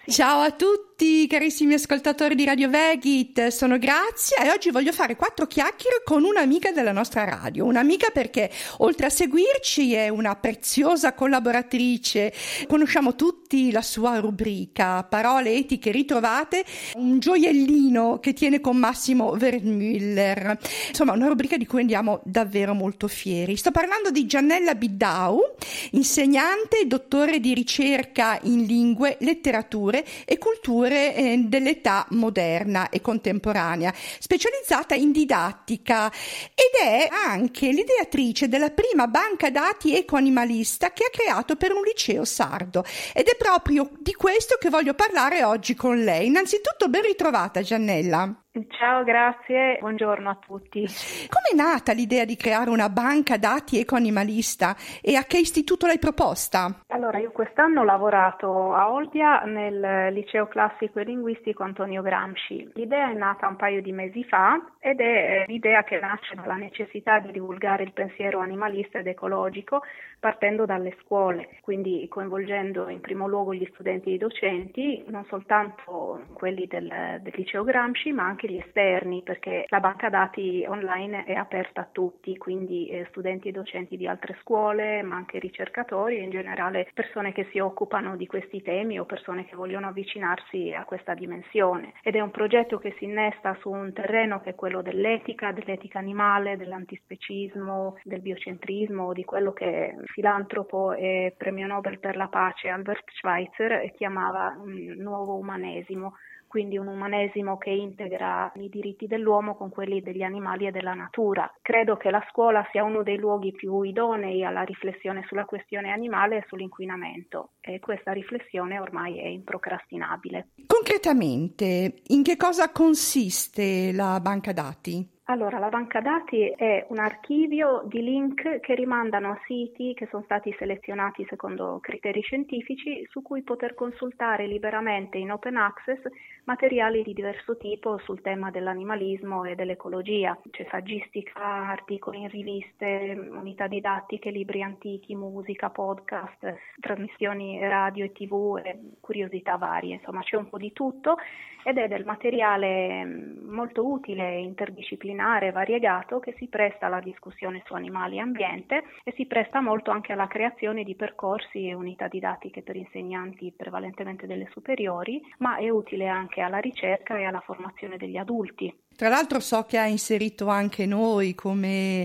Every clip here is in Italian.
Ciao a tutti carissimi ascoltatori di Radio Vegit, sono Grazia e oggi voglio fare 4 chiacchiere con un'amica della nostra radio, un'amica perché oltre a seguirci è una preziosa collaboratrice, conosciamo tutti la sua rubrica Parole etiche ritrovate, un gioiellino che tiene con Massimo Vermüller, insomma una rubrica di cui andiamo davvero molto fieri. Sto parlando di Giannella Biddau, insegnante e dottore di ricerca in lingue, letterature e culture dell'età moderna e contemporanea, specializzata in didattica ed è anche l'ideatrice della prima banca dati ecoanimalista che ha creato per un liceo sardo ed è proprio di questo che voglio parlare oggi con lei. Innanzitutto ben ritrovata Giannella. Ciao, grazie, buongiorno a tutti. Come è nata l'idea di creare una banca dati ecoanimalista e a che istituto l'hai proposta? Allora, io quest'anno ho lavorato a Olbia nel liceo classico e linguistico Antonio Gramsci. L'idea è nata un paio di mesi fa ed è l'idea che nasce dalla necessità di divulgare il pensiero animalista ed ecologico partendo dalle scuole, quindi coinvolgendo in primo luogo gli studenti e i docenti, non soltanto quelli del liceo Gramsci, ma anche gli esterni, perché la banca dati online è aperta a tutti, quindi studenti e docenti di altre scuole, ma anche ricercatori e in generale persone che si occupano di questi temi o persone che vogliono avvicinarsi a questa dimensione. Ed è un progetto che si innesta su un terreno che è quello dell'etica animmale, dell'antispecismo, del biocentrismo, di quello che filantropo e premio Nobel per la pace Albert Schweitzer chiamava un nuovo umanesimo. Quindi un umanesimo che integra i diritti dell'uomo con quelli degli animali e della natura. Credo che la scuola sia uno dei luoghi più idonei alla riflessione sulla questione animale e sull'inquinamento e questa riflessione ormai è improcrastinabile. Concretamente, in che cosa consiste la banca dati? Allora, la banca dati è un archivio di link che rimandano a siti che sono stati selezionati secondo criteri scientifici su cui poter consultare liberamente in open access materiali di diverso tipo sul tema dell'animalismo e dell'ecologia. C'è saggistica, articoli in riviste, unità didattiche, libri antichi, musica, podcast, trasmissioni radio e TV e curiosità varie. Insomma, c'è un po' di tutto ed è del materiale molto utile e interdisciplinare, variegato, che si presta alla discussione su animali e ambiente e si presta molto anche alla creazione di percorsi e unità didattiche per insegnanti prevalentemente delle superiori, ma è utile anche alla ricerca e alla formazione degli adulti. Tra l'altro so che ha inserito anche noi come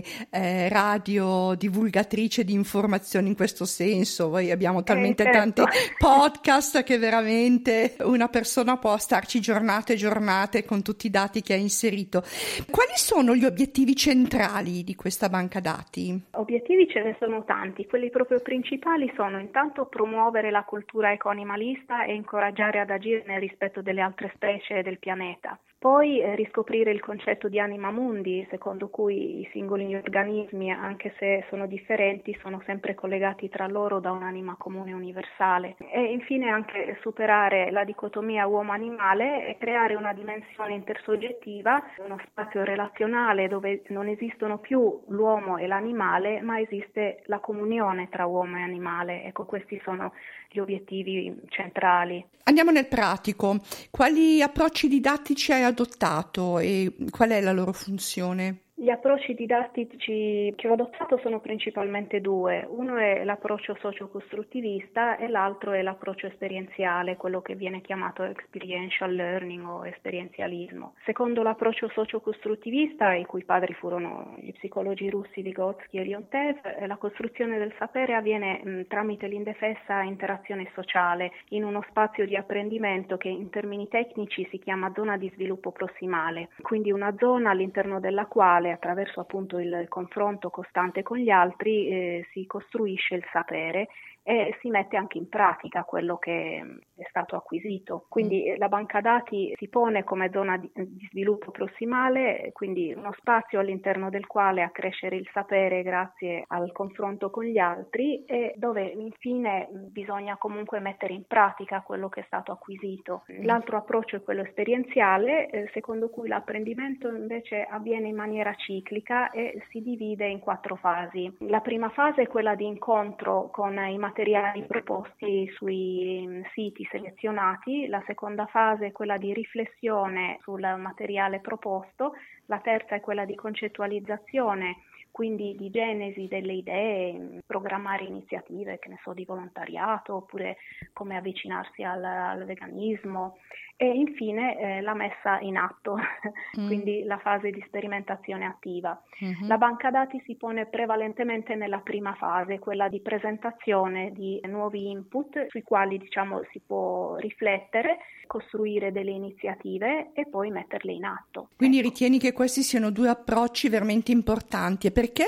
radio divulgatrice di informazioni in questo senso. Noi abbiamo talmente certo. tanti podcast che veramente una persona può starci giornate e giornate con tutti i dati che ha inserito. Quali sono gli obiettivi centrali di questa banca dati? Obiettivi ce ne sono tanti. Quelli proprio principali sono intanto promuovere la cultura ecoanimalista e incoraggiare ad agire nel rispetto delle altre specie del pianeta. Poi riscoprire il concetto di anima mundi, secondo cui i singoli organismi, anche se sono differenti, sono sempre collegati tra loro da un'anima comune universale. E infine anche superare la dicotomia uomo-animale e creare una dimensione intersoggettiva, uno spazio relazionale dove non esistono più l'uomo e l'animale, ma esiste la comunione tra uomo e animale. Ecco, questi sono gli obiettivi centrali. Andiamo nel pratico. Quali approcci didattici hai adottato e qual è la loro funzione? Gli approcci didattici che ho adottato sono principalmente due. Uno è l'approccio socio-costruttivista e l'altro è l'approccio esperienziale, quello che viene chiamato experiential learning o esperienzialismo. Secondo l'approccio socio-costruttivista, i cui padri furono gli psicologi russi Vygotsky e Leontev, la costruzione del sapere avviene tramite l'indefessa interazione sociale in uno spazio di apprendimento che in termini tecnici si chiama zona di sviluppo prossimale, quindi una zona all'interno della quale attraverso appunto il confronto costante con gli altri si costruisce il sapere e si mette anche in pratica quello che è stato acquisito. Quindi la banca dati si pone come zona di sviluppo prossimale, quindi uno spazio all'interno del quale accrescere il sapere grazie al confronto con gli altri e dove infine bisogna comunque mettere in pratica quello che è stato acquisito. L'altro approccio è quello esperienziale, secondo cui l'apprendimento invece avviene in maniera ciclica e si divide in 4 fasi. La prima fase è quella di incontro con i materiali materiali proposti sui siti selezionati, la seconda fase è quella di riflessione sul materiale proposto, la terza è quella di concettualizzazione, quindi di genesi delle idee, programmare iniziative, che ne so, di volontariato, oppure come avvicinarsi al veganismo, e infine la messa in atto, quindi la fase di sperimentazione attiva. La banca dati si pone prevalentemente nella prima fase, quella di presentazione di nuovi input sui quali si può riflettere, costruire delle iniziative e poi metterle in atto. Quindi ritieni che questi siano due approcci veramente importanti, e perché?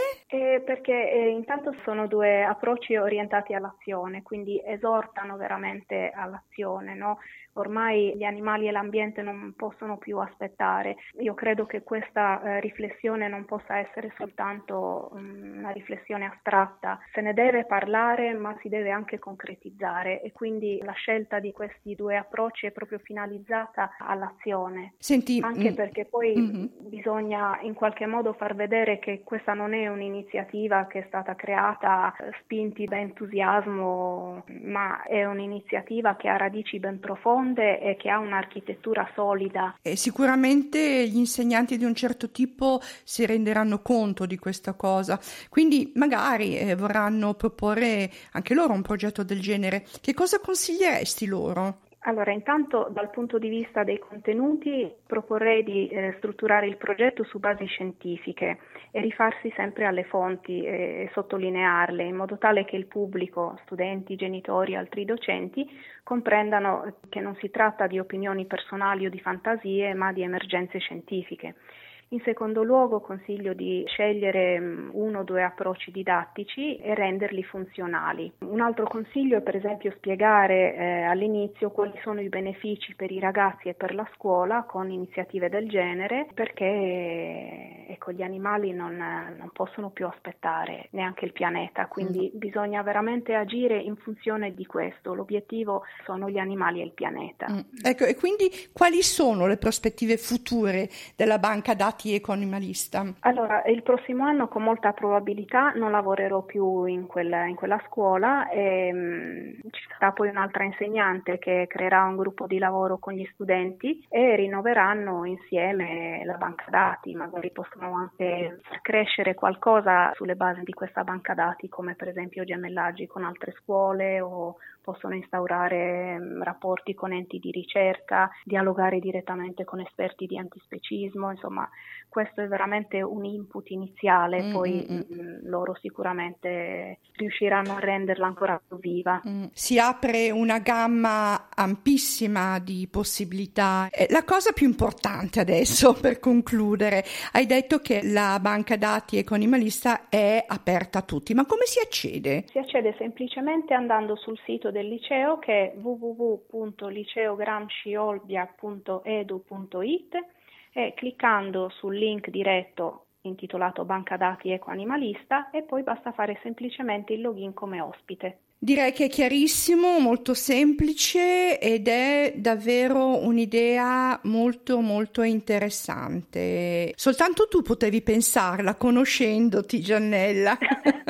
Perché intanto sono due approcci orientati all'azione, quindi esortano veramente all'azione, no? Ormai gli animali e l'ambiente non possono più aspettare. Io credo che questa riflessione non possa essere soltanto una riflessione astratta, se ne deve parlare ma si deve anche concretizzare, e quindi la scelta di questi due approcci è proprio finalizzata all'azione. Senti, anche perché poi bisogna in qualche modo far vedere che questa non è un'iniziativa che è stata creata spinti da entusiasmo, ma è un'iniziativa che ha radici ben profonde e che ha un'architettura solida. E sicuramente gli insegnanti di un certo tipo si renderanno conto di questa cosa, quindi magari vorranno proporre anche loro un progetto del genere. Che cosa consiglieresti loro? Allora, intanto dal punto di vista dei contenuti proporrei di strutturare il progetto su basi scientifiche e rifarsi sempre alle fonti e sottolinearle, in modo tale che il pubblico, studenti, genitori e altri docenti, comprendano che non si tratta di opinioni personali o di fantasie, ma di emergenze scientifiche. In secondo luogo consiglio di scegliere 1 o 2 approcci didattici e renderli funzionali. Un altro consiglio è per esempio spiegare all'inizio quali sono i benefici per i ragazzi e per la scuola con iniziative del genere, perché gli animali non possono più aspettare, neanche il pianeta, quindi bisogna veramente agire in funzione di questo. L'obiettivo sono gli animali e il pianeta. Ecco, e quindi quali sono le prospettive future della banca dati ecoanimalista? Allora, il prossimo anno con molta probabilità non lavorerò più in quella scuola e ci sarà poi un'altra insegnante che creerà un gruppo di lavoro con gli studenti e rinnoveranno insieme la banca dati. Magari possono anche far crescere qualcosa sulle basi di questa banca dati, come per esempio gemellaggi con altre scuole, o possono instaurare rapporti con enti di ricerca, dialogare direttamente con esperti di antispecismo. Insomma, questo è veramente un input iniziale, poi loro sicuramente riusciranno a renderla ancora più viva. Si apre una gamma ampissima di possibilità. La cosa più importante adesso, per concludere, hai detto che la banca dati ecoanimalista è aperta a tutti, ma come si accede? Si accede semplicemente andando sul sito del liceo, che è www.liceogramsciolbia.edu.it, e cliccando sul link diretto intitolato Banca Dati Ecoanimalista, e poi basta fare semplicemente il login come ospite. Direi che è chiarissimo, molto semplice ed è davvero un'idea molto molto interessante. Soltanto tu potevi pensarla, conoscendoti, Giannella.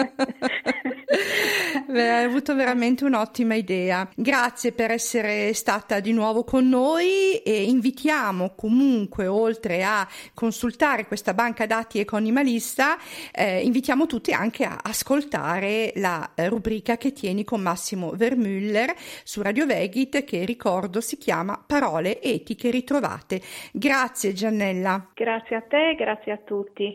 Hai avuto veramente un'ottima idea. Grazie per essere stata di nuovo con noi, e invitiamo comunque, oltre a consultare questa banca dati ecoanimalista, invitiamo tutti anche a ascoltare la rubrica che tieni con Massimo Vermüller su Radio Vegit, che ricordo si chiama Parole etiche ritrovate. Grazie Giannella. Grazie a te, grazie a tutti.